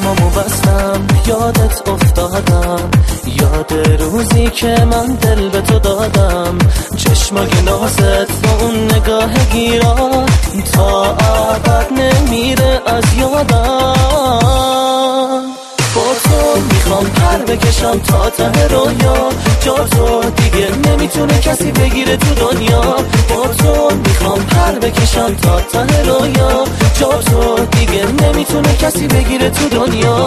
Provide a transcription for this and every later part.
چشمامو بستم یادت افتادم، یاد روزی که من دل به تو دادم. چشمای نازت با اون نگاه گیرا تا ابد نمیره از یادم. با تو میخوام پر بکشم تا ته رویا، جا تو دیگه نمیتونه کسی بگیره تو دنیا. با تو میخوام پر بکشم تا ته رویا، جا تو دیگه نمیتونه کسی بگیره تو دنیا.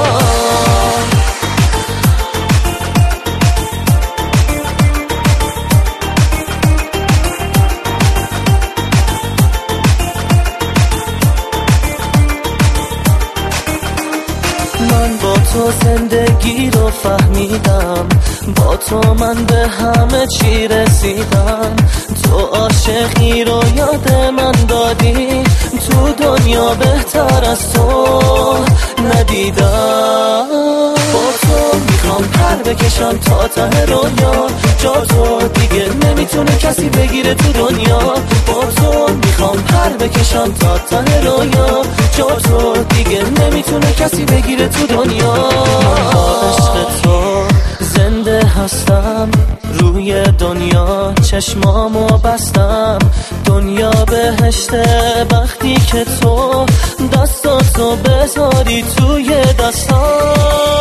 من با تو زندگی رو فهمیدم، با تو من به همه چی رسیدم. تو عاشقی رو یاد من دادی، تو دنیا بهتر از تو ندیدم. با تو میخوام پر بکشم تا ته رویا، جا تو دیگه نمیتونه کسی بگیره تو دنیا. با تو میخوام پر بکشم تا ته رویا، جا تو دیگه نمیتونه کسی بگیره تو دنیا. من با عشق تو زنده هستم، روی دنیا چشمامو بستم. دنیا بهشته وقتی که تو دستاتو بذاری توی دستام.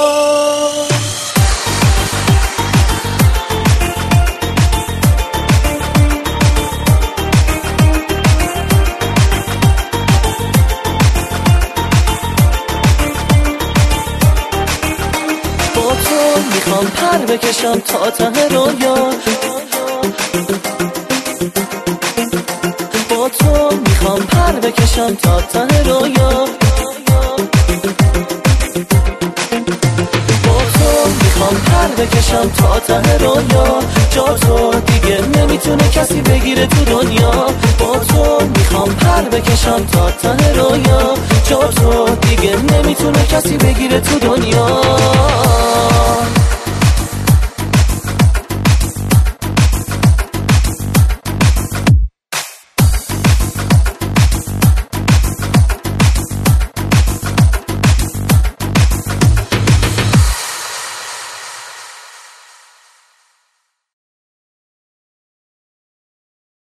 میخوام پر بکشم تا ته رویا، با تو میخوام پر بکشم تا ته رویا. با تو میخوام پر بکشم تا ته رویا، جا تو دیگه نمیتونه کسی بگیره تو دنیا. با تو میخوام پر بکشم تا ته رویا، جا تو دیگه نمیتونه کسی بگیره تو دنیا.